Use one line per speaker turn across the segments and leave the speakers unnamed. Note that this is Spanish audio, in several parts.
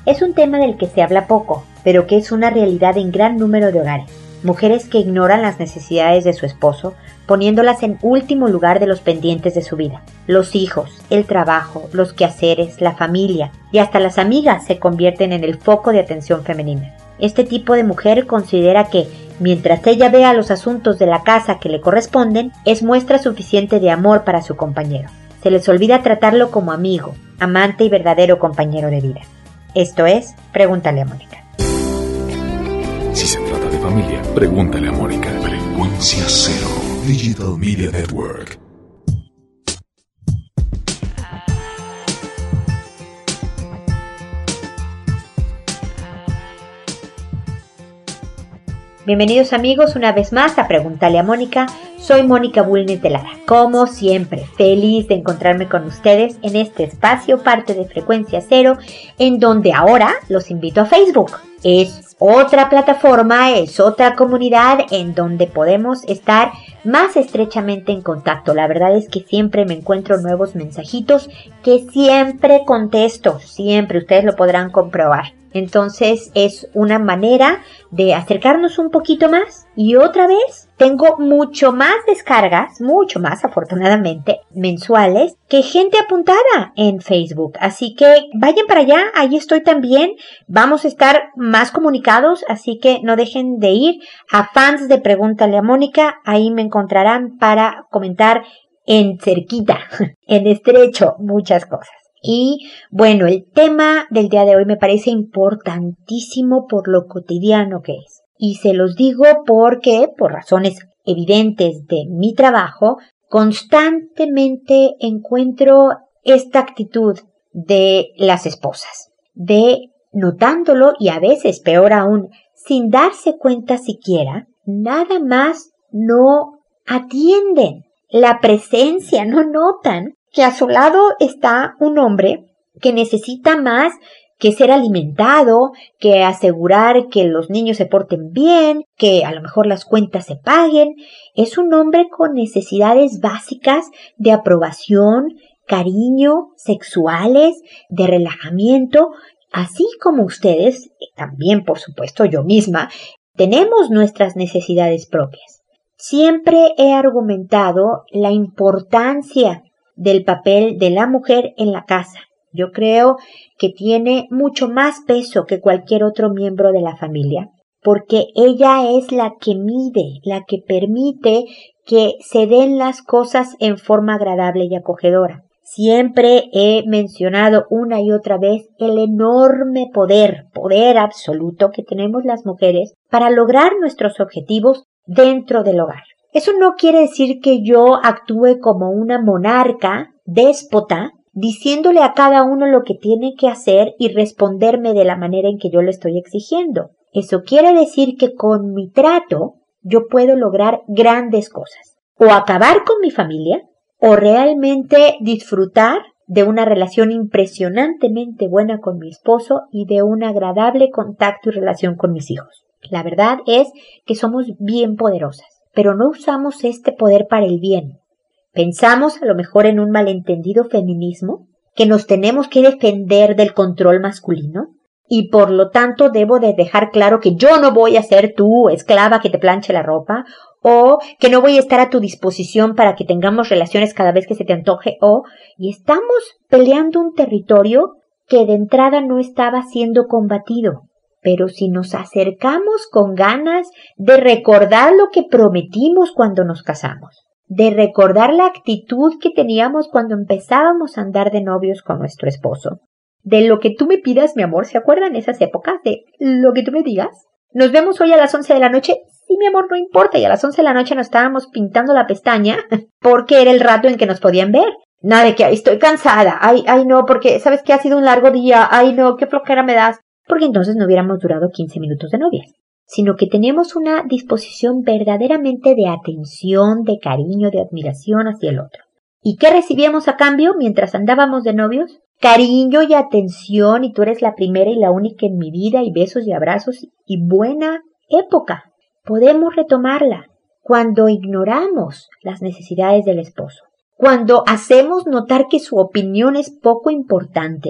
Es un tema del que se habla poco, pero que es una realidad en gran número de hogares. Mujeres que ignoran las necesidades de su esposo, poniéndolas en último lugar de los pendientes de su vida. Los hijos, el trabajo, los quehaceres, la familia y hasta las amigas se convierten en el foco de atención femenina. Este tipo de mujer considera que, mientras ella vea los asuntos de la casa que le corresponden, es muestra suficiente de amor para su compañero. Se les olvida tratarlo como amigo, amante y verdadero compañero de vida. Esto es, Pregúntale a Mónica.
Si se trata de familia, pregúntale a Mónica. Frecuencia Cero, Digital Media Network.
Bienvenidos amigos una vez más a Pregúntale a Mónica. Soy Mónica Bulnes de Lara. Como siempre, feliz de encontrarme con ustedes en este espacio, parte de Frecuencia Cero, en donde ahora los invito a Facebook. Es otra plataforma, es otra comunidad en donde podemos estar más estrechamente en contacto. La verdad es que siempre me encuentro nuevos mensajitos que siempre contesto, siempre, ustedes lo podrán comprobar. Entonces es una manera de acercarnos un poquito más. Y otra vez, tengo mucho más descargas, mucho más afortunadamente, mensuales, que gente apuntada en Facebook. Así que vayan para allá, ahí estoy también. Vamos a estar más comunicados, así que no dejen de ir a fans de Pregúntale a Mónica. Ahí me encontrarán para comentar en cerquita, en estrecho, muchas cosas. Y bueno, el tema del día de hoy me parece importantísimo por lo cotidiano que es. Y se los digo porque, por razones evidentes de mi trabajo, constantemente encuentro esta actitud de las esposas, de notándolo y a veces, peor aún, sin darse cuenta siquiera, nada más no atienden la presencia, no notan que a su lado está un hombre que necesita más que ser alimentado, que asegurar que los niños se porten bien, que a lo mejor las cuentas se paguen. Es un hombre con necesidades básicas de aprobación, cariño, sexuales, de relajamiento, así como ustedes, también por supuesto yo misma, tenemos nuestras necesidades propias. Siempre he argumentado la importancia del papel de la mujer en la casa. Yo creo que tiene mucho más peso que cualquier otro miembro de la familia, porque ella es la que mide, la que permite que se den las cosas en forma agradable y acogedora. Siempre he mencionado una y otra vez el enorme poder absoluto que tenemos las mujeres para lograr nuestros objetivos dentro del hogar. Eso no quiere decir que yo actúe como una monarca, déspota, diciéndole a cada uno lo que tiene que hacer y responderme de la manera en que yo lo estoy exigiendo. Eso quiere decir que con mi trato yo puedo lograr grandes cosas. O acabar con mi familia, o realmente disfrutar de una relación impresionantemente buena con mi esposo y de un agradable contacto y relación con mis hijos. La verdad es que somos bien poderosas, pero no usamos este poder para el bien. Pensamos a lo mejor en un malentendido feminismo, que nos tenemos que defender del control masculino, y por lo tanto debo de dejar claro que yo no voy a ser tu esclava que te planche la ropa, o que no voy a estar a tu disposición para que tengamos relaciones cada vez que se te antoje, y estamos peleando un territorio que de entrada no estaba siendo combatido. Pero si nos acercamos con ganas de recordar lo que prometimos cuando nos casamos, de recordar la actitud que teníamos cuando empezábamos a andar de novios con nuestro esposo, de lo que tú me pidas, mi amor, ¿se acuerdan esas épocas? De lo que tú me digas. Nos vemos hoy a las 11 de la noche. Sí, mi amor, no importa. Y a las 11 de la noche nos estábamos pintando la pestaña porque era el rato en que nos podían ver. Nada de que estoy cansada. Ay, no, porque sabes que ha sido un largo día. Ay, no, qué flojera me das. Porque entonces no hubiéramos durado 15 minutos de novias, sino que teníamos una disposición verdaderamente de atención, de cariño, de admiración hacia el otro. ¿Y qué recibíamos a cambio mientras andábamos de novios? Cariño y atención, y tú eres la primera y la única en mi vida, y besos y abrazos, y buena época. Podemos retomarla cuando ignoramos las necesidades del esposo, cuando hacemos notar que su opinión es poco importante,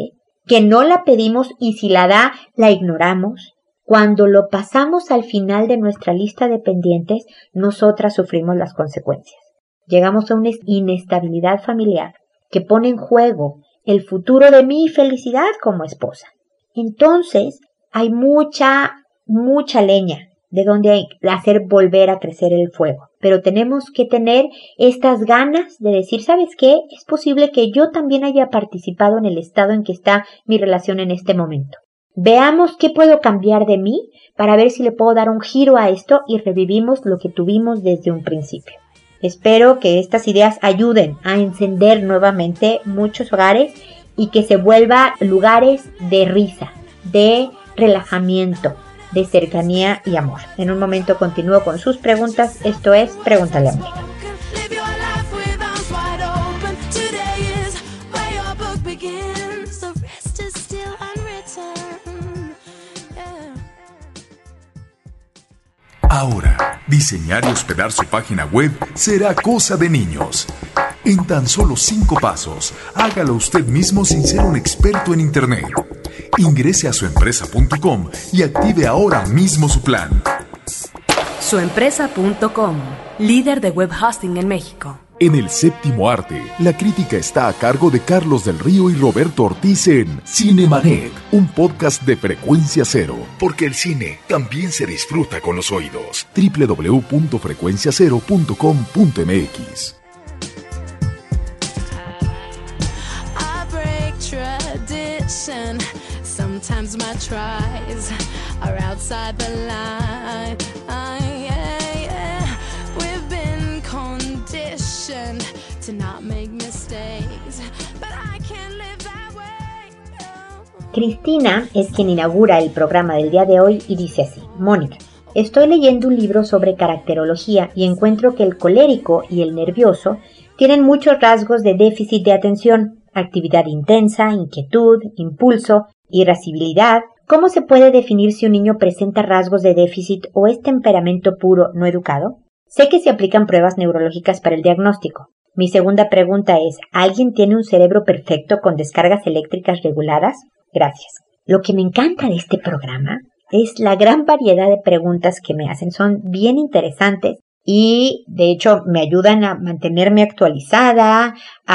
que no la pedimos y si la da, la ignoramos. Cuando lo pasamos al final de nuestra lista de pendientes, nosotras sufrimos las consecuencias. Llegamos a una inestabilidad familiar que pone en juego el futuro de mi felicidad como esposa. Entonces, hay mucha leña de donde hacer volver a crecer el fuego. Pero tenemos que tener estas ganas de decir, ¿sabes qué? Es posible que yo también haya participado en el estado en que está mi relación en este momento. Veamos qué puedo cambiar de mí para ver si le puedo dar un giro a esto y revivimos lo que tuvimos desde un principio. Espero que estas ideas ayuden a encender nuevamente muchos hogares y que se vuelvan lugares de risa, de relajamiento, de cercanía y amor. En un momento continúo con sus preguntas. Esto es Pregúntale a Mónica.
Ahora, diseñar y hospedar su página web será cosa de niños. En tan solo 5 pasos, hágalo usted mismo sin ser un experto en Internet. Ingrese a suempresa.com y active ahora mismo su plan.
Suempresa.com, líder de web hosting en México.
En el séptimo arte, la crítica está a cargo de Carlos del Río y Roberto Ortiz en Cinemanet, un podcast de Frecuencia Cero, porque el cine también se disfruta con los oídos. www.frecuenciacero.com.mx.
Sometimes my tries are outside the line. We've been conditioned to not make mistakes, but I can't live that way. No.
Cristina es quien inaugura el programa del día de hoy y dice así: Mónica, estoy leyendo un libro sobre caracterología y encuentro que el colérico y el nervioso tienen muchos rasgos de déficit de atención, actividad intensa, inquietud, impulso, irascibilidad. ¿Cómo se puede definir si un niño presenta rasgos de déficit o es temperamento puro no educado? Sé que se aplican pruebas neurológicas para el diagnóstico. Mi segunda pregunta es, ¿alguien tiene un cerebro perfecto con descargas eléctricas reguladas? Gracias. Lo que me encanta de este programa es la gran variedad de preguntas que me hacen. Son bien interesantes y, de hecho, me ayudan a mantenerme actualizada,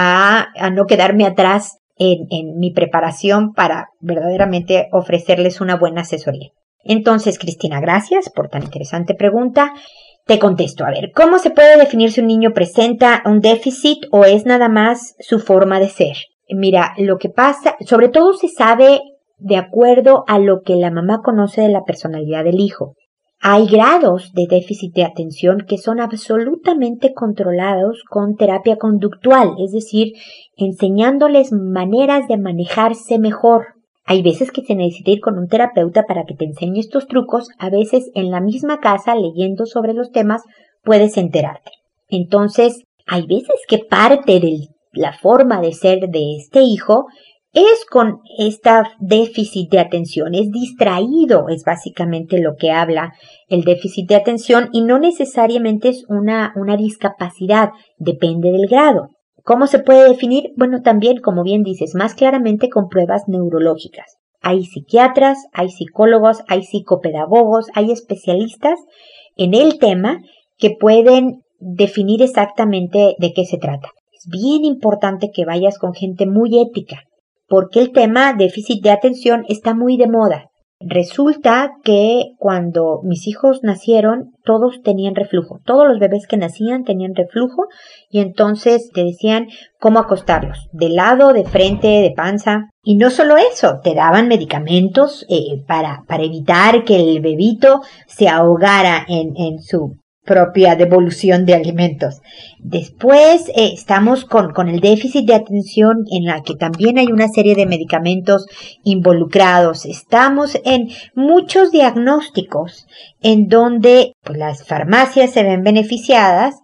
a no quedarme atrás en mi preparación para verdaderamente ofrecerles una buena asesoría. Entonces, Cristina, gracias por tan interesante pregunta. Te contesto, a ver, ¿cómo se puede definir si un niño presenta un déficit o es nada más su forma de ser? Mira, lo que pasa, sobre todo se sabe de acuerdo a lo que la mamá conoce de la personalidad del hijo. Hay grados de déficit de atención que son absolutamente controlados con terapia conductual, es decir, enseñándoles maneras de manejarse mejor. Hay veces que se necesita ir con un terapeuta para que te enseñe estos trucos, a veces en la misma casa, leyendo sobre los temas, puedes enterarte. Entonces, hay veces que parte de la forma de ser de este hijo es con esta déficit de atención, es distraído, es básicamente lo que habla el déficit de atención y no necesariamente es una discapacidad, depende del grado. ¿Cómo se puede definir? Bueno, también, como bien dices, más claramente con pruebas neurológicas. Hay psiquiatras, hay psicólogos, hay psicopedagogos, hay especialistas en el tema que pueden definir exactamente de qué se trata. Es bien importante que vayas con gente muy ética, porque el tema déficit de atención está muy de moda. Resulta que cuando mis hijos nacieron, todos tenían reflujo. Todos los bebés que nacían tenían reflujo y entonces te decían cómo acostarlos. De lado, de frente, de panza. Y no solo eso, te daban medicamentos para evitar que el bebito se ahogara en su propia devolución de alimentos. Después estamos con el déficit de atención en la que también hay una serie de medicamentos involucrados. Estamos en muchos diagnósticos en donde pues, las farmacias se ven beneficiadas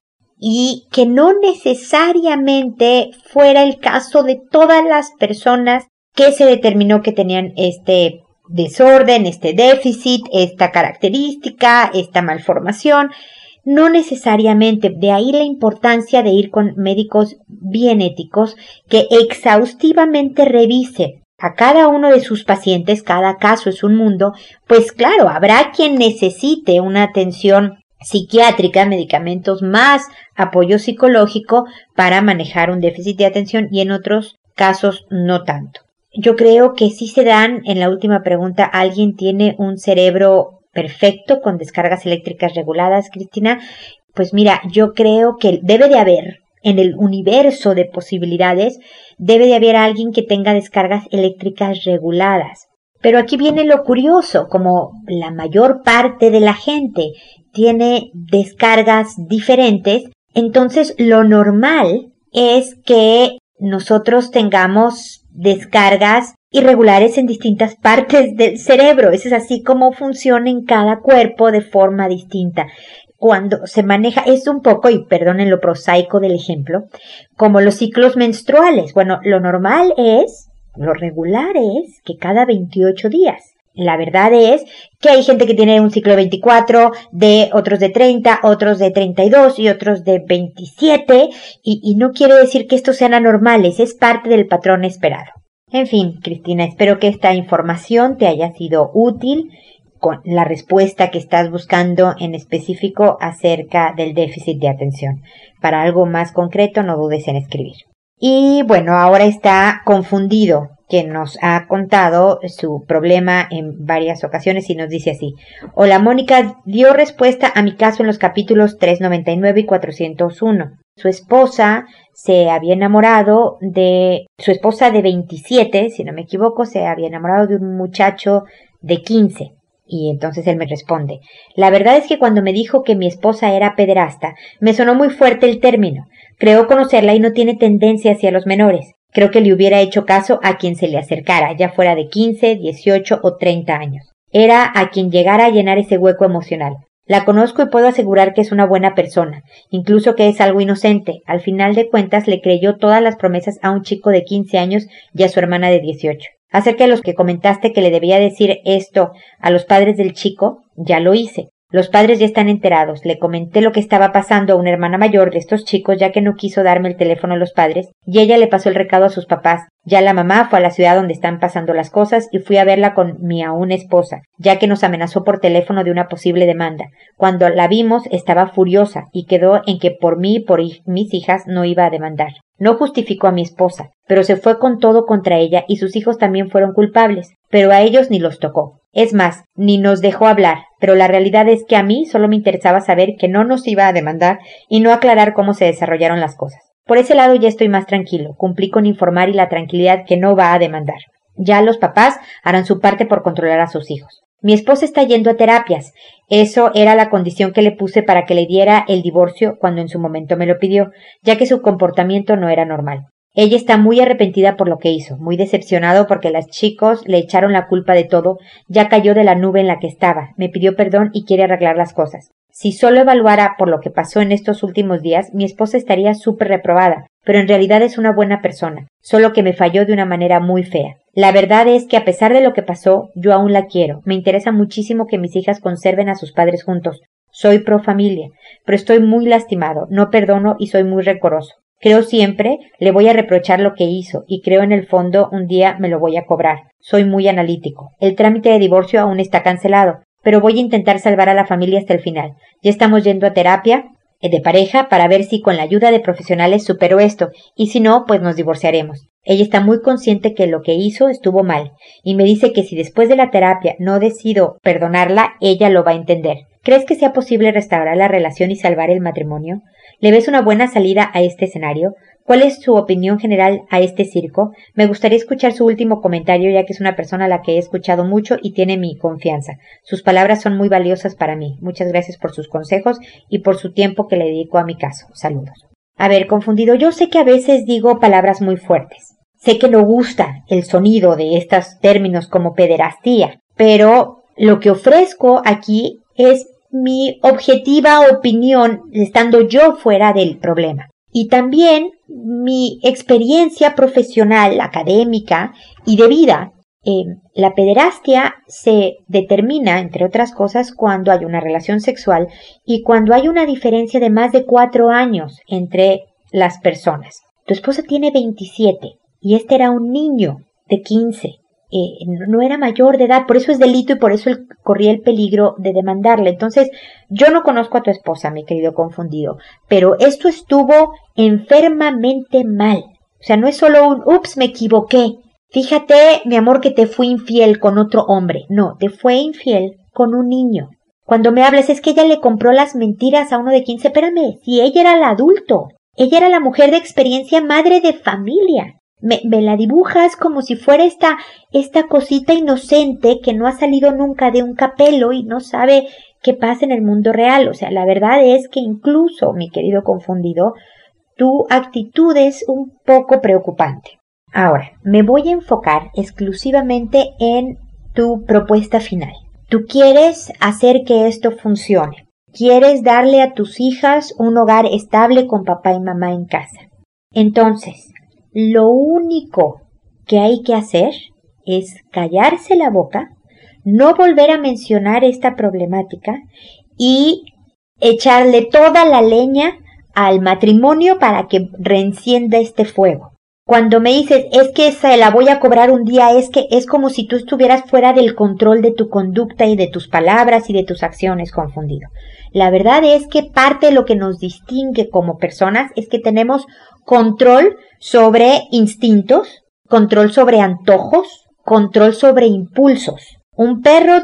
y que no necesariamente fuera el caso de todas las personas que se determinó que tenían este desorden, este déficit, esta característica, esta malformación. No necesariamente, de ahí la importancia de ir con médicos bien éticos que exhaustivamente revisen a cada uno de sus pacientes, cada caso es un mundo, pues claro, habrá quien necesite una atención psiquiátrica, medicamentos más apoyo psicológico para manejar un déficit de atención y en otros casos no tanto. Yo creo que sí se dan, en la última pregunta, ¿alguien tiene un cerebro perfecto con descargas eléctricas reguladas, Cristina? Pues mira, yo creo que debe de haber, en el universo de posibilidades, debe de haber alguien que tenga descargas eléctricas reguladas. Pero aquí viene lo curioso, como la mayor parte de la gente tiene descargas diferentes, entonces lo normal es que nosotros tengamos descargas irregulares en distintas partes del cerebro. Eso es así como funciona en cada cuerpo de forma distinta. Cuando se maneja, es un poco, y perdonen lo prosaico del ejemplo, como los ciclos menstruales. Bueno, lo normal es, lo regular es que cada 28 días. La verdad es que hay gente que tiene un ciclo de 24, de otros de 30, otros de 32 y otros de 27, y no quiere decir que estos sean anormales, es parte del patrón esperado. En fin, Cristina, espero que esta información te haya sido útil con la respuesta que estás buscando en específico acerca del déficit de atención. Para algo más concreto, no dudes en escribir. Y bueno, ahora está Confundido, que nos ha contado su problema en varias ocasiones y nos dice así: Hola Mónica, dio respuesta a mi caso en los capítulos 399 y 401. Su esposa se había enamorado de... Su esposa de 27, si no me equivoco, se había enamorado de un muchacho de 15. Y entonces él me responde: la verdad es que cuando me dijo que mi esposa era pederasta, me sonó muy fuerte el término. Creo conocerla y no tiene tendencia hacia los menores. Creo que le hubiera hecho caso a quien se le acercara, ya fuera de 15, 18 o 30 años. Era a quien llegara a llenar ese hueco emocional. La conozco y puedo asegurar que es una buena persona, incluso que es algo inocente. Al final de cuentas le creyó todas las promesas a un chico de 15 años y a su hermana de 18. Acerca de los que comentaste que le debía decir esto a los padres del chico, ya lo hice. Los padres ya están enterados. Le comenté lo que estaba pasando a una hermana mayor de estos chicos, ya que no quiso darme el teléfono a los padres, y ella le pasó el recado a sus papás. Ya la mamá fue a la ciudad donde están pasando las cosas y fui a verla con mi aún esposa, ya que nos amenazó por teléfono de una posible demanda. Cuando la vimos estaba furiosa y quedó en que por mí y por mis hijas no iba a demandar. No justificó a mi esposa, pero se fue con todo contra ella y sus hijos también fueron culpables, pero a ellos ni los tocó. Es más, ni nos dejó hablar, pero la realidad es que a mí solo me interesaba saber que no nos iba a demandar y no aclarar cómo se desarrollaron las cosas. Por ese lado ya estoy más tranquilo, cumplí con informar y la tranquilidad que no va a demandar. Ya los papás harán su parte por controlar a sus hijos. Mi esposa está yendo a terapias. Eso era la condición que le puse para que le diera el divorcio cuando en su momento me lo pidió, ya que su comportamiento no era normal. Ella está muy arrepentida por lo que hizo, muy decepcionado porque los chicos le echaron la culpa de todo, ya cayó de la nube en la que estaba, me pidió perdón y quiere arreglar las cosas. Si solo evaluara por lo que pasó en estos últimos días, mi esposa estaría súper reprobada, pero en realidad es una buena persona, solo que me falló de una manera muy fea. La verdad es que a pesar de lo que pasó, yo aún la quiero. Me interesa muchísimo que mis hijas conserven a sus padres juntos. Soy pro familia, pero estoy muy lastimado, no perdono y soy muy rencoroso. Creo siempre le voy a reprochar lo que hizo y creo en el fondo un día me lo voy a cobrar. Soy muy analítico. El trámite de divorcio aún está cancelado, pero voy a intentar salvar a la familia hasta el final. Ya estamos yendo a terapia de pareja para ver si con la ayuda de profesionales supero esto y si no, pues nos divorciaremos. Ella está muy consciente que lo que hizo estuvo mal y me dice que si después de la terapia no decido perdonarla, ella lo va a entender. ¿Crees que sea posible restaurar la relación y salvar el matrimonio? ¿Le ves una buena salida a este escenario? ¿Cuál es su opinión general a este circo? Me gustaría escuchar su último comentario, ya que es una persona a la que he escuchado mucho y tiene mi confianza. Sus palabras son muy valiosas para mí. Muchas gracias por sus consejos y por su tiempo que le dedico a mi caso. Saludos. A ver, Confundido, yo sé que a veces digo palabras muy fuertes. Sé que no gusta el sonido de estos términos como pederastía, pero lo que ofrezco aquí es mi objetiva opinión estando yo fuera del problema. Y también mi experiencia profesional, académica y de vida. La pederastia se determina, entre otras cosas, cuando hay una relación sexual y cuando hay una diferencia de más de 4 años entre las personas. Tu esposa tiene 27 y este era un niño. de 15. No era mayor de edad, por eso es delito y por eso él corría el peligro de demandarle. Entonces, yo no conozco a tu esposa, mi querido confundido, pero esto estuvo enfermamente mal. O sea, no es solo un, ups, me equivoqué. Fíjate, mi amor, que te fui infiel con otro hombre. No, te fue infiel con un niño. Cuando me hablas es que ella le compró las mentiras a uno de 15. Espérame, si ella era el adulto. Ella era la mujer de experiencia, madre de familia. Me la dibujas como si fuera esta cosita inocente que no ha salido nunca de un capelo y no sabe qué pasa en el mundo real. O sea, la verdad es que incluso, mi querido confundido, tu actitud es un poco preocupante. Ahora, me voy a enfocar exclusivamente en tu propuesta final. Tú quieres hacer que esto funcione. Quieres darle a tus hijas un hogar estable con papá y mamá en casa. Entonces, lo único que hay que hacer es callarse la boca, no volver a mencionar esta problemática y echarle toda la leña al matrimonio para que reencienda este fuego. Cuando me dices, es que se la voy a cobrar un día, es que es como si tú estuvieras fuera del control de tu conducta y de tus palabras y de tus acciones, confundido. La verdad es que parte de lo que nos distingue como personas es que tenemos control sobre instintos, control sobre antojos, control sobre impulsos. Un perro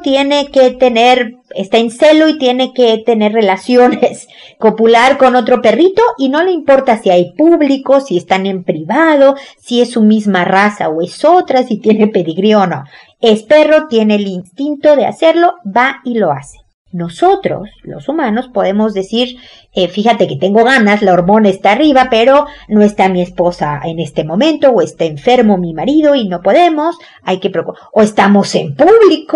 está en celo y tiene que tener relaciones, copular con otro perrito y no le importa si hay público, si están en privado, si es su misma raza o es otra, si tiene pedigrí o no. Es perro, tiene el instinto de hacerlo, va y lo hace. Nosotros, los humanos, podemos decir, fíjate que tengo ganas, la hormona está arriba, pero no está mi esposa en este momento, o está enfermo mi marido y no podemos, o estamos en público,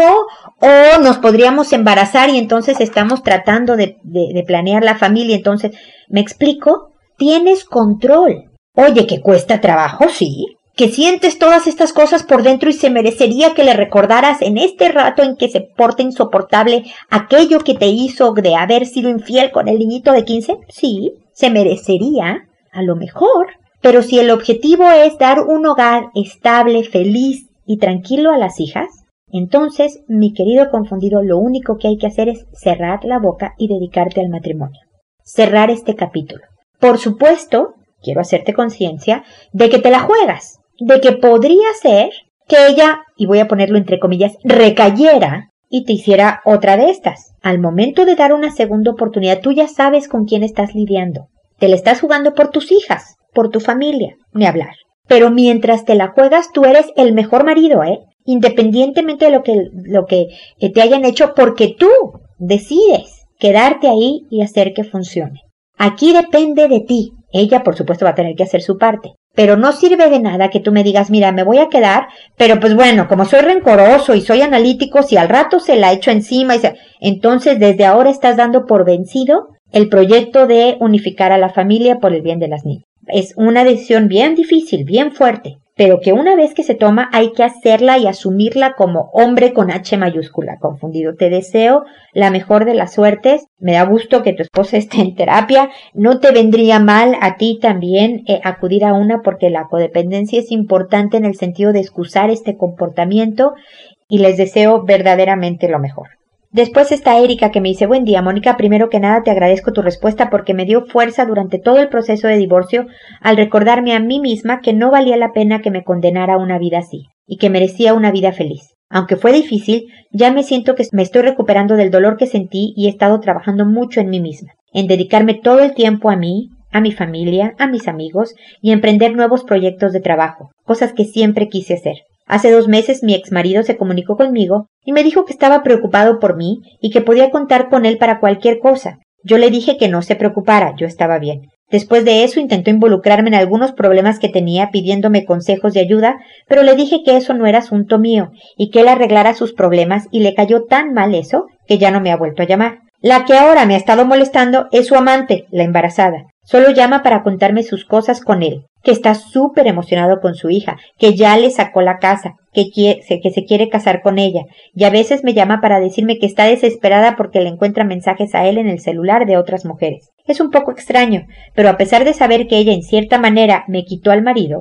o nos podríamos embarazar y entonces estamos tratando de planear la familia. Entonces, ¿me explico? Tienes control. Oye, ¿que cuesta trabajo? Sí. Que sientes todas estas cosas por dentro y se merecería que le recordaras en este rato en que se porta insoportable aquello que te hizo de haber sido infiel con el niñito de 15. Sí, se merecería, a lo mejor. Pero si el objetivo es dar un hogar estable, feliz y tranquilo a las hijas, entonces, mi querido confundido, lo único que hay que hacer es cerrar la boca y dedicarte al matrimonio. Cerrar este capítulo. Por supuesto, quiero hacerte conciencia de que te la juegas. De que podría ser que ella, y voy a ponerlo entre comillas, recayera y te hiciera otra de estas. Al momento de dar una segunda oportunidad, tú ya sabes con quién estás lidiando. Te la estás jugando por tus hijas, por tu familia, ni hablar. Pero mientras te la juegas, tú eres el mejor marido, independientemente de lo que te hayan hecho, porque tú decides quedarte ahí y hacer que funcione. Aquí depende de ti. Ella, por supuesto, va a tener que hacer su parte. Pero no sirve de nada que tú me digas, mira, me voy a quedar, pero pues bueno, como soy rencoroso y soy analítico, si al rato se la echo encima, entonces desde ahora estás dando por vencido el proyecto de unificar a la familia por el bien de las niñas. Es una decisión bien difícil, bien fuerte, pero que una vez que se toma hay que hacerla y asumirla como hombre con H mayúscula, confundido. Te deseo la mejor de las suertes. Me da gusto que tu esposa esté en terapia. No te vendría mal a ti también acudir a una, porque la codependencia es importante en el sentido de excusar este comportamiento, y les deseo verdaderamente lo mejor. Después está Erika, que me dice, buen día, Mónica, primero que nada te agradezco tu respuesta porque me dio fuerza durante todo el proceso de divorcio al recordarme a mí misma que no valía la pena que me condenara a una vida así y que merecía una vida feliz. Aunque fue difícil, ya me siento que me estoy recuperando del dolor que sentí y he estado trabajando mucho en mí misma, en dedicarme todo el tiempo a mí, a mi familia, a mis amigos y emprender nuevos proyectos de trabajo, cosas que siempre quise hacer. Hace 2 meses mi exmarido se comunicó conmigo y me dijo que estaba preocupado por mí y que podía contar con él para cualquier cosa. Yo le dije que no se preocupara, yo estaba bien. Después de eso intentó involucrarme en algunos problemas que tenía pidiéndome consejos y ayuda, pero le dije que eso no era asunto mío y que él arreglara sus problemas, y le cayó tan mal eso que ya no me ha vuelto a llamar. La que ahora me ha estado molestando es su amante, la embarazada. Solo llama para contarme sus cosas con él, que está súper emocionado con su hija, que ya le sacó la casa, que se quiere casar con ella, y a veces me llama para decirme que está desesperada porque le encuentra mensajes a él en el celular de otras mujeres. Es un poco extraño, pero a pesar de saber que ella en cierta manera me quitó al marido,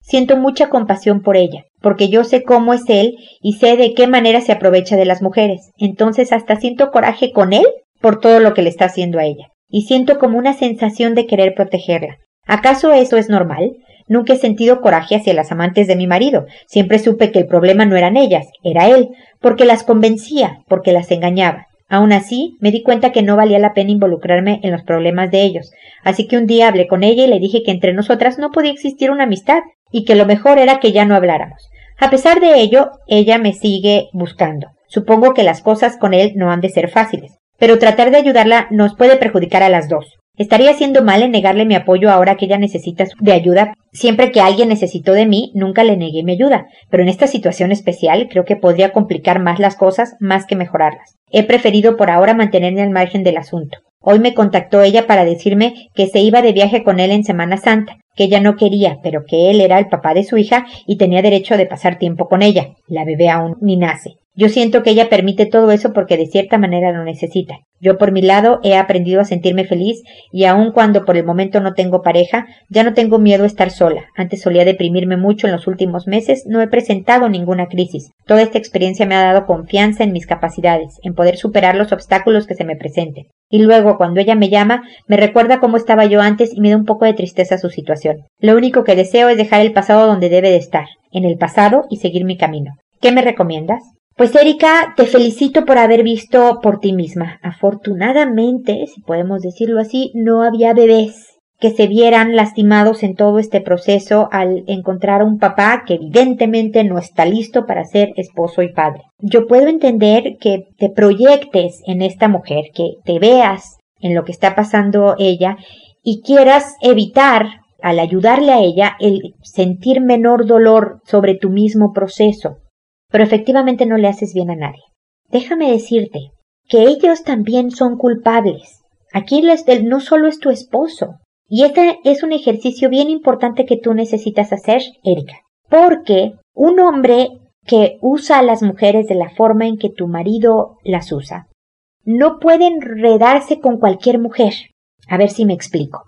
Siento mucha compasión por ella, porque yo sé cómo es él y sé de qué manera se aprovecha de las mujeres. Entonces hasta siento coraje con él por todo lo que le está haciendo a ella. Y siento como una sensación de querer protegerla. ¿Acaso eso es normal? Nunca he sentido coraje hacia las amantes de mi marido. Siempre supe que el problema no eran ellas, era él, porque las convencía, porque las engañaba. Aún así, me di cuenta que no valía la pena involucrarme en los problemas de ellos. Así que un día hablé con ella y le dije que entre nosotras no podía existir una amistad y que lo mejor era que ya no habláramos. A pesar de ello, ella me sigue buscando. Supongo que las cosas con él no han de ser fáciles, pero tratar de ayudarla nos puede perjudicar a las dos. Estaría haciendo mal en negarle mi apoyo ahora que ella necesita de ayuda. Siempre que alguien necesitó de mí, nunca le negué mi ayuda, pero en esta situación especial creo que podría complicar más las cosas más que mejorarlas. He preferido por ahora mantenerme al margen del asunto. Hoy me contactó ella para decirme que se iba de viaje con él en Semana Santa, que ella no quería, pero que él era el papá de su hija y tenía derecho de pasar tiempo con ella. La bebé aún ni nace. Yo siento que ella permite todo eso porque de cierta manera lo necesita. Yo por mi lado he aprendido a sentirme feliz y aun cuando por el momento no tengo pareja, ya no tengo miedo a estar sola. Antes solía deprimirme mucho en los últimos meses, no he presentado ninguna crisis. Toda esta experiencia me ha dado confianza en mis capacidades, en poder superar los obstáculos que se me presenten. Y luego, cuando ella me llama, me recuerda cómo estaba yo antes y me da un poco de tristeza su situación. Lo único que deseo es dejar el pasado donde debe de estar, en el pasado, y seguir mi camino. ¿Qué me recomiendas? Pues Erika, te felicito por haber visto por ti misma. Afortunadamente, si podemos decirlo así, no había bebés que se vieran lastimados en todo este proceso al encontrar a un papá que evidentemente no está listo para ser esposo y padre. Yo puedo entender que te proyectes en esta mujer, que te veas en lo que está pasando ella y quieras evitar, al ayudarle a ella, el sentir menor dolor sobre tu mismo proceso. Pero efectivamente no le haces bien a nadie. Déjame decirte que ellos también son culpables. Aquí no solo es tu esposo. Y este es un ejercicio bien importante que tú necesitas hacer, Erika. Porque un hombre que usa a las mujeres de la forma en que tu marido las usa, no puede enredarse con cualquier mujer. A ver si me explico.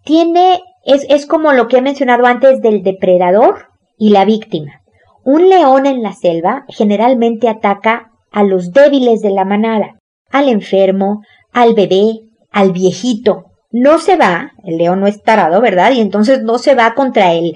Es como lo que he mencionado antes del depredador y la víctima. Un león en la selva generalmente ataca a los débiles de la manada, al enfermo, al bebé, al viejito. No se va, el león no es tarado, ¿verdad? Y entonces no se va contra el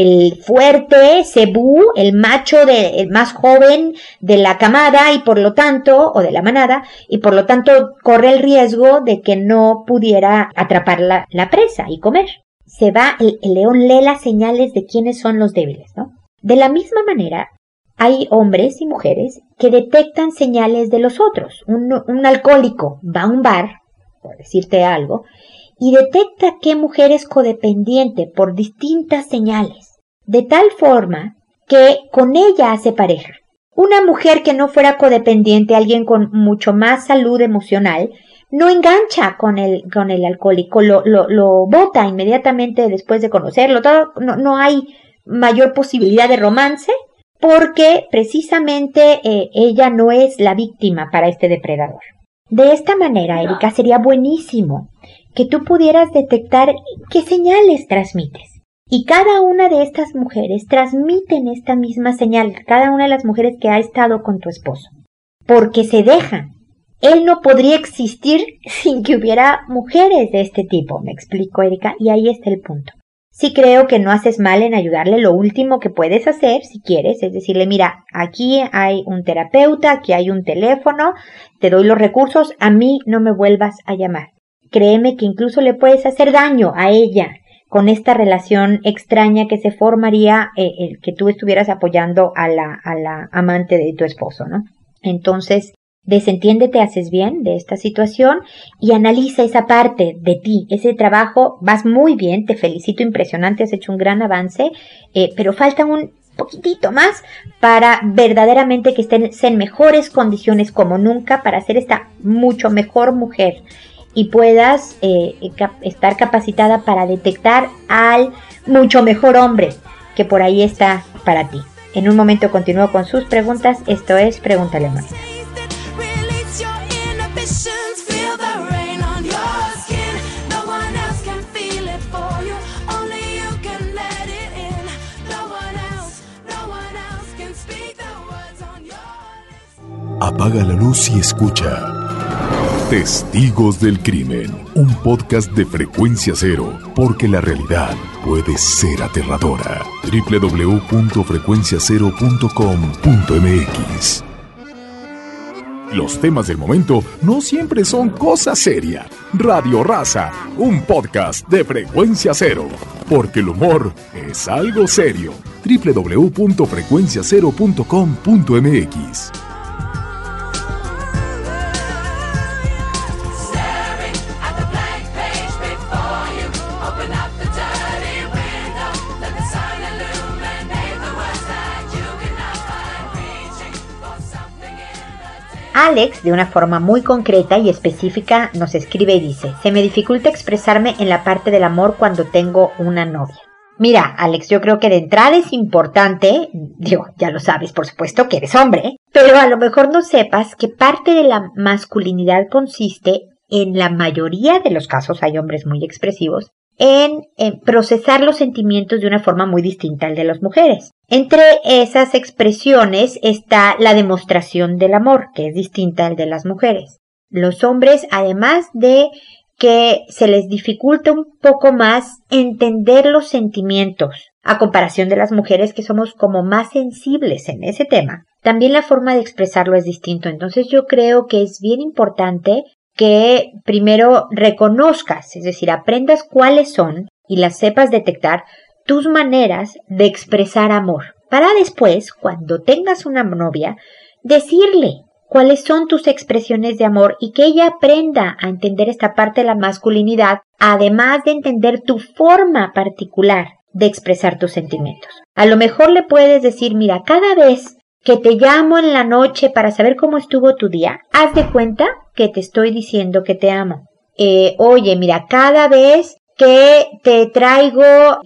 fuerte cebú, el macho el más joven de la camada y por lo tanto, o de la manada, y por lo tanto corre el riesgo de que no pudiera atrapar la presa y comer. Se va, el león lee las señales de quiénes son los débiles, ¿no? De la misma manera, hay hombres y mujeres que detectan señales de los otros. Un alcohólico va a un bar, por decirte algo, y detecta qué mujer es codependiente por distintas señales, de tal forma que con ella hace pareja. Una mujer que no fuera codependiente, alguien con mucho más salud emocional, no engancha con el alcohólico, lo bota inmediatamente después de conocerlo. No hay mayor posibilidad de romance porque precisamente ella no es la víctima para este depredador. De esta manera, Erika, sería buenísimo que tú pudieras detectar qué señales transmites. Y cada una de estas mujeres transmiten esta misma señal, cada una de las mujeres que ha estado con tu esposo, porque se dejan. Él no podría existir sin que hubiera mujeres de este tipo, me explico, Erika, y ahí está el punto. Sí creo que no haces mal en ayudarle. Lo último que puedes hacer, si quieres, es decirle, mira, aquí hay un terapeuta, aquí hay un teléfono, te doy los recursos, a mí no me vuelvas a llamar. Créeme que incluso le puedes hacer daño a ella con esta relación extraña que se formaría el que tú estuvieras apoyando a la amante de tu esposo, ¿no? Entonces, desentiéndete, haces bien de esta situación y analiza esa parte de ti, ese trabajo. Vas muy bien, te felicito, impresionante, has hecho un gran avance, pero falta un poquitito más para verdaderamente que estés en mejores condiciones como nunca para ser esta mucho mejor mujer y puedas estar capacitada para detectar al mucho mejor hombre que por ahí está para ti. En un momento continúo con sus preguntas. Esto es Pregúntale a Mónica.
Apaga la luz y escucha Testigos del Crimen, un podcast de Frecuencia Cero, porque la realidad puede ser aterradora. www.frecuenciacero.com.mx. Los temas del momento no siempre son cosa seria. Radio Raza, un podcast de Frecuencia Cero, porque el humor es algo serio. www.frecuenciacero.com.mx.
Alex, de una forma muy concreta y específica, nos escribe y dice: se me dificulta expresarme en la parte del amor cuando tengo una novia. Mira, Alex, yo creo que de entrada es importante, ya lo sabes, por supuesto, que eres hombre, pero a lo mejor no sepas que parte de la masculinidad consiste, en la mayoría de los casos, hay hombres muy expresivos, en procesar los sentimientos de una forma muy distinta al de las mujeres. Entre esas expresiones está la demostración del amor, que es distinta al de las mujeres. Los hombres, además de que se les dificulta un poco más entender los sentimientos, a comparación de las mujeres que somos como más sensibles en ese tema, también la forma de expresarlo es distinto. Entonces yo creo que es bien importante que primero reconozcas, es decir, aprendas cuáles son y las sepas detectar tus maneras de expresar amor, para después, cuando tengas una novia, decirle cuáles son tus expresiones de amor y que ella aprenda a entender esta parte de la masculinidad, además de entender tu forma particular de expresar tus sentimientos. A lo mejor le puedes decir: mira, cada vez que te llamo en la noche para saber cómo estuvo tu día, haz de cuenta que te estoy diciendo que te amo. Oye, mira, cada vez que te traigo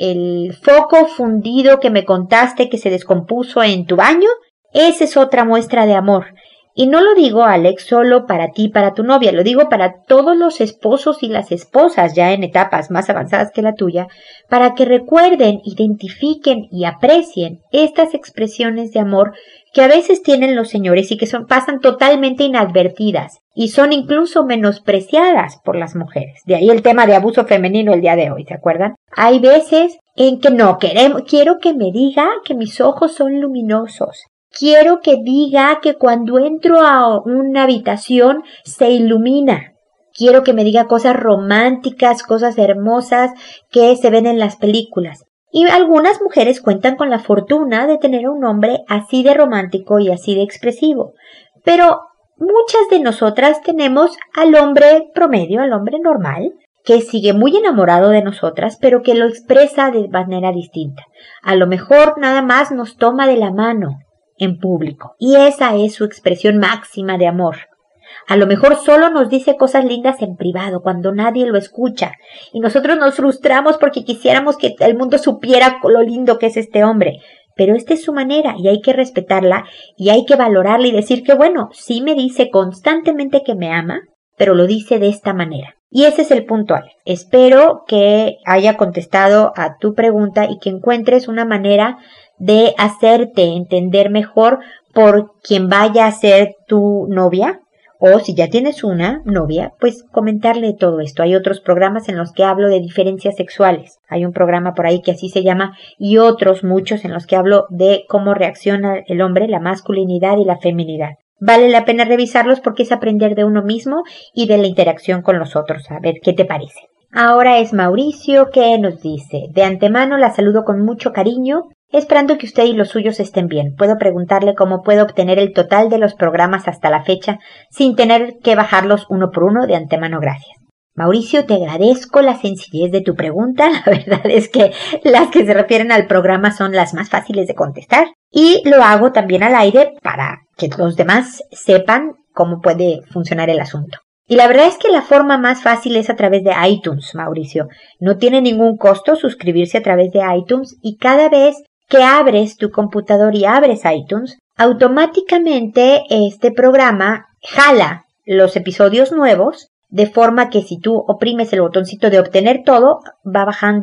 el foco fundido que me contaste que se descompuso en tu baño, esa es otra muestra de amor. Y no lo digo, Alex, solo para ti, para tu novia, lo digo para todos los esposos y las esposas ya en etapas más avanzadas que la tuya, para que recuerden, identifiquen y aprecien estas expresiones de amor que a veces tienen los señores y que pasan totalmente inadvertidas y son incluso menospreciadas por las mujeres. De ahí el tema de abuso femenino el día de hoy, ¿se acuerdan? Hay veces en que quiero que me diga que mis ojos son luminosos. Quiero que diga que cuando entro a una habitación se ilumina. Quiero que me diga cosas románticas, cosas hermosas que se ven en las películas. Y algunas mujeres cuentan con la fortuna de tener a un hombre así de romántico y así de expresivo. Pero muchas de nosotras tenemos al hombre promedio, al hombre normal, que sigue muy enamorado de nosotras, pero que lo expresa de manera distinta. A lo mejor nada más nos toma de la mano en público, y esa es su expresión máxima de amor. A lo mejor solo nos dice cosas lindas en privado, cuando nadie lo escucha, y nosotros nos frustramos porque quisiéramos que el mundo supiera lo lindo que es este hombre, pero esta es su manera, y hay que respetarla, y hay que valorarla y decir que bueno, sí me dice constantemente que me ama, pero lo dice de esta manera. Y ese es el punto, Alex. Espero que haya contestado a tu pregunta y que encuentres una manera de hacerte entender mejor por quien vaya a ser tu novia, o si ya tienes una novia, pues comentarle todo esto. Hay otros programas en los que hablo de diferencias sexuales. Hay un programa por ahí que así se llama, y otros muchos en los que hablo de cómo reacciona el hombre, la masculinidad y la feminidad. Vale la pena revisarlos porque es aprender de uno mismo y de la interacción con los otros. A ver, ¿qué te parece? Ahora es Mauricio que nos dice: de antemano la saludo con mucho cariño, esperando que usted y los suyos estén bien. ¿Puedo preguntarle cómo puedo obtener el total de los programas hasta la fecha sin tener que bajarlos uno por uno? De antemano, gracias. Mauricio, te agradezco la sencillez de tu pregunta. La verdad es que las que se refieren al programa son las más fáciles de contestar. Y lo hago también al aire para que los demás sepan cómo puede funcionar el asunto. Y la verdad es que la forma más fácil es a través de iTunes, Mauricio. No tiene ningún costo suscribirse a través de iTunes, y cada vez que abres tu computador y abres iTunes, automáticamente este programa jala los episodios nuevos, de forma que si tú oprimes el botoncito de obtener todo, va bajando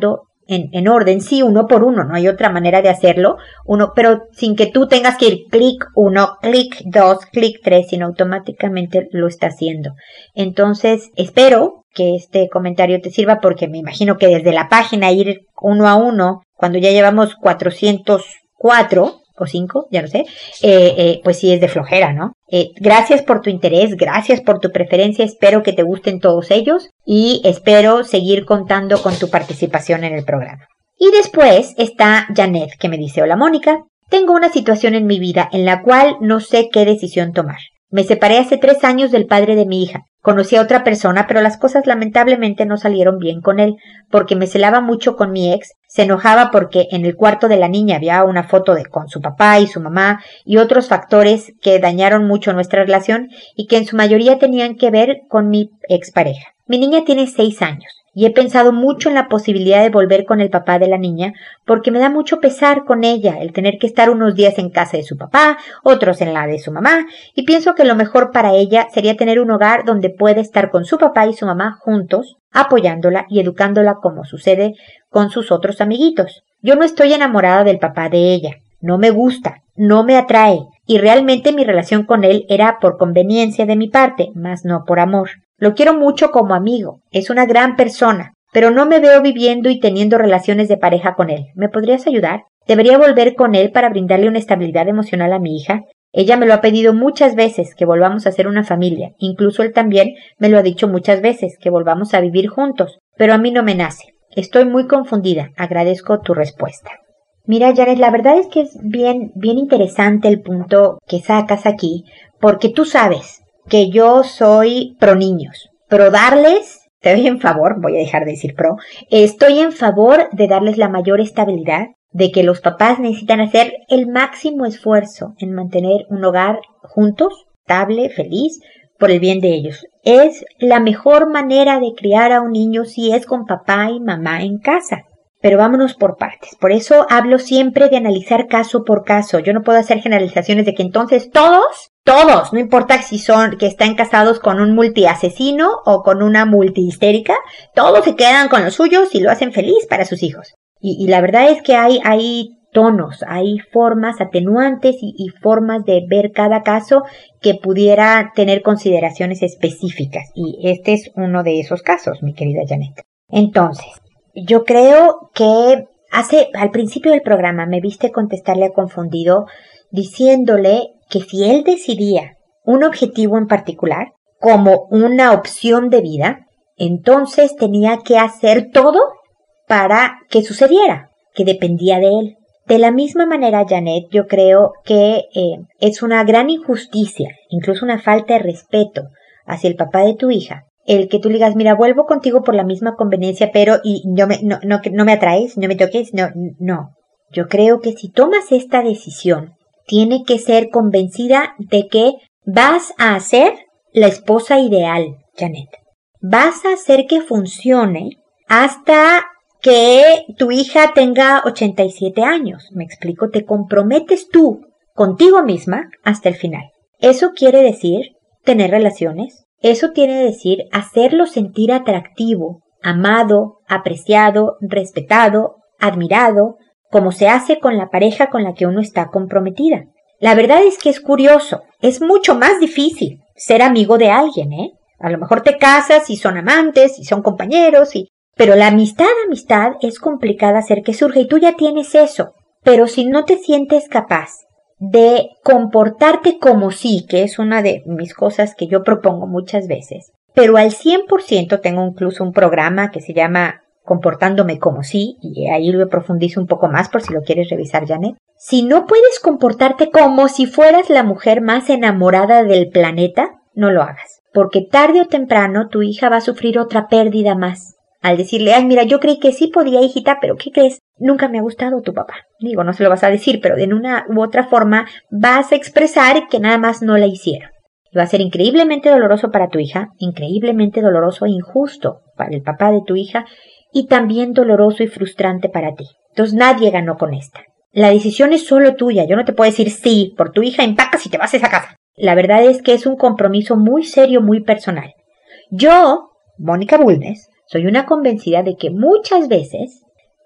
en orden, sí, uno por uno, no hay otra manera de hacerlo, pero sin que tú tengas que ir clic 1, clic 2, clic 3, sino automáticamente lo está haciendo. Entonces, espero que este comentario te sirva porque me imagino que desde la página ir uno a uno, cuando ya llevamos 404 o 5, ya no sé, pues sí es de flojera, ¿no? Gracias por tu interés, gracias por tu preferencia, espero que te gusten todos ellos y espero seguir contando con tu participación en el programa. Y después está Janet, que me dice: hola Mónica, tengo una situación en mi vida en la cual no sé qué decisión tomar. Me separé hace 3 años del padre de mi hija. Conocí a otra persona, pero las cosas lamentablemente no salieron bien con él, porque me celaba mucho con mi ex, se enojaba porque en el cuarto de la niña había una foto con su papá y su mamá y otros factores que dañaron mucho nuestra relación y que en su mayoría tenían que ver con mi expareja. Mi niña tiene 6 años. Y he pensado mucho en la posibilidad de volver con el papá de la niña porque me da mucho pesar con ella el tener que estar unos días en casa de su papá, otros en la de su mamá, y pienso que lo mejor para ella sería tener un hogar donde pueda estar con su papá y su mamá juntos, apoyándola y educándola como sucede con sus otros amiguitos. Yo no estoy enamorada del papá de ella, no me gusta, no me atrae, y realmente mi relación con él era por conveniencia de mi parte, mas no por amor. Lo quiero mucho como amigo, es una gran persona, pero no me veo viviendo y teniendo relaciones de pareja con él. ¿Me podrías ayudar? ¿Debería volver con él para brindarle una estabilidad emocional a mi hija? Ella me lo ha pedido muchas veces, que volvamos a ser una familia. Incluso él también me lo ha dicho muchas veces, que volvamos a vivir juntos. Pero a mí no me nace. Estoy muy confundida. Agradezco tu respuesta. Mira, Janet, la verdad es que es bien interesante el punto que sacas aquí, porque tú sabes que yo soy pro niños, pro darles, estoy en favor, voy a dejar de decir pro, estoy en favor de darles la mayor estabilidad, de que los papás necesitan hacer el máximo esfuerzo en mantener un hogar juntos, estable, feliz, por el bien de ellos. Es la mejor manera de criar a un niño si es con papá y mamá en casa. Pero vámonos por partes. Por eso hablo siempre de analizar caso por caso. Yo no puedo hacer generalizaciones de que entonces todos, no importa si que están casados con un multiasesino o con una multihistérica, todos se quedan con los suyos y lo hacen feliz para sus hijos. Y la verdad es que hay tonos, hay formas atenuantes y formas de ver cada caso que pudiera tener consideraciones específicas. Y este es uno de esos casos, mi querida Janet. Entonces, yo creo que al principio del programa me viste contestarle a Confundido diciéndole que si él decidía un objetivo en particular como una opción de vida, entonces tenía que hacer todo para que sucediera, que dependía de él. De la misma manera, Janet, yo creo que es una gran injusticia, incluso una falta de respeto hacia el papá de tu hija, el que tú le digas: mira, vuelvo contigo por la misma conveniencia, pero no me atraes, no me toques, no. Yo creo que si tomas esta decisión, tiene que ser convencida de que vas a ser la esposa ideal, Janet. Vas a hacer que funcione hasta que tu hija tenga 87 años. Me explico, te comprometes tú contigo misma hasta el final. Eso quiere decir tener relaciones. Eso quiere decir hacerlo sentir atractivo, amado, apreciado, respetado, admirado, como se hace con la pareja con la que uno está comprometida. La verdad es que es curioso, es mucho más difícil ser amigo de alguien, A lo mejor te casas y son amantes y son compañeros, pero la amistad es complicada hacer que surja y tú ya tienes eso. Pero si no te sientes capaz de comportarte como sí, que es una de mis cosas que yo propongo muchas veces, pero al 100% tengo incluso un programa que se llama Comportándome como sí, y ahí lo profundizo un poco más por si lo quieres revisar, Janet. Si no puedes comportarte como si fueras la mujer más enamorada del planeta, no lo hagas, porque tarde o temprano tu hija va a sufrir otra pérdida más. Al decirle: ay, mira, yo creí que sí podía, hijita, pero ¿qué crees? Nunca me ha gustado tu papá. Digo, no se lo vas a decir, pero de una u otra forma vas a expresar que nada más no la hicieron. Y va a ser increíblemente doloroso para tu hija, increíblemente doloroso e injusto para el papá de tu hija, y también doloroso y frustrante para ti. Entonces nadie ganó con esta. La decisión es solo tuya. Yo no te puedo decir sí, por tu hija empacas y te vas a esa casa. La verdad es que es un compromiso muy serio, muy personal. Yo, Mónica Bulnes, soy una convencida de que muchas veces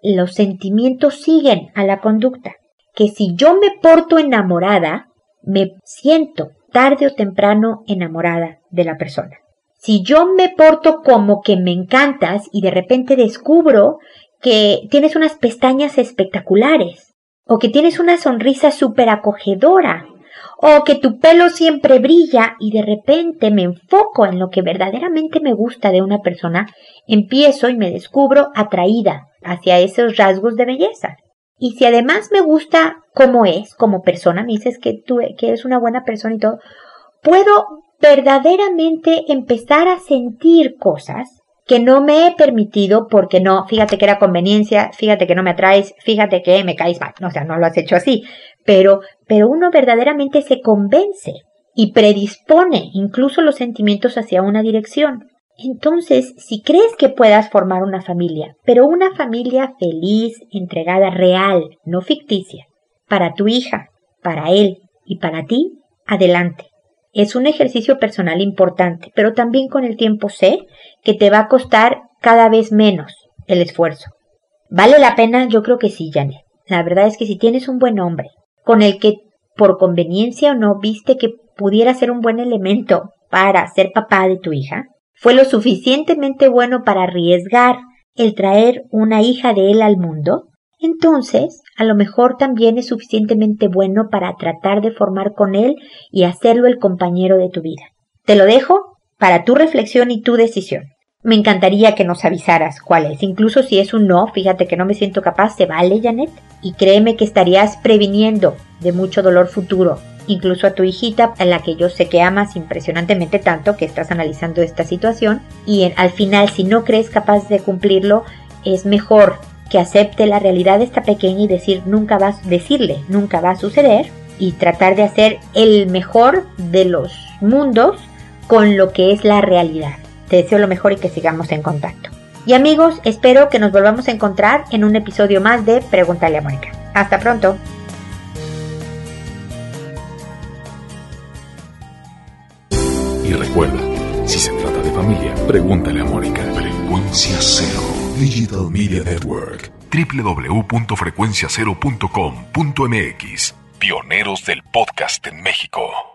los sentimientos siguen a la conducta. Que si yo me porto enamorada, me siento tarde o temprano enamorada de la persona. Si yo me porto como que me encantas y de repente descubro que tienes unas pestañas espectaculares, o que tienes una sonrisa súper acogedora, o que tu pelo siempre brilla y de repente me enfoco en lo que verdaderamente me gusta de una persona, empiezo y me descubro atraída hacia esos rasgos de belleza. Y si además me gusta cómo es como persona, me dices que eres una buena persona y todo, puedo verdaderamente empezar a sentir cosas que no me he permitido porque no, fíjate que era conveniencia, fíjate que no me atraes, fíjate que me caes mal. O sea, no lo has hecho así, pero uno verdaderamente se convence y predispone incluso los sentimientos hacia una dirección. Entonces, si crees que puedas formar una familia, pero una familia feliz, entregada, real, no ficticia, para tu hija, para él y para ti, adelante. Es un ejercicio personal importante, pero también con el tiempo sé que te va a costar cada vez menos el esfuerzo. ¿Vale la pena? Yo creo que sí, Janet. La verdad es que si tienes un buen hombre, con el que por conveniencia o no viste que pudiera ser un buen elemento para ser papá de tu hija, fue lo suficientemente bueno para arriesgar el traer una hija de él al mundo, entonces a lo mejor también es suficientemente bueno para tratar de formar con él y hacerlo el compañero de tu vida. Te lo dejo para tu reflexión y tu decisión. Me encantaría que nos avisaras cuál es. Incluso si es un no, fíjate que no me siento capaz, se vale, Janet. Y créeme que estarías previniendo de mucho dolor futuro, incluso a tu hijita, a la que yo sé que amas impresionantemente tanto, que estás analizando esta situación. Y al final, si no crees capaz de cumplirlo, es mejor que acepte la realidad de esta pequeña y decirle nunca va a suceder, y tratar de hacer el mejor de los mundos con lo que es la realidad. Te deseo lo mejor y que sigamos en contacto. Y amigos, espero que nos volvamos a encontrar en un episodio más de Pregúntale a Mónica. Hasta pronto.
Y recuerda, si se trata de familia, pregúntale a Mónica. Frecuencia Cero Digital Media Network. www.frecuenciacero.com.mx. Pioneros del podcast en México.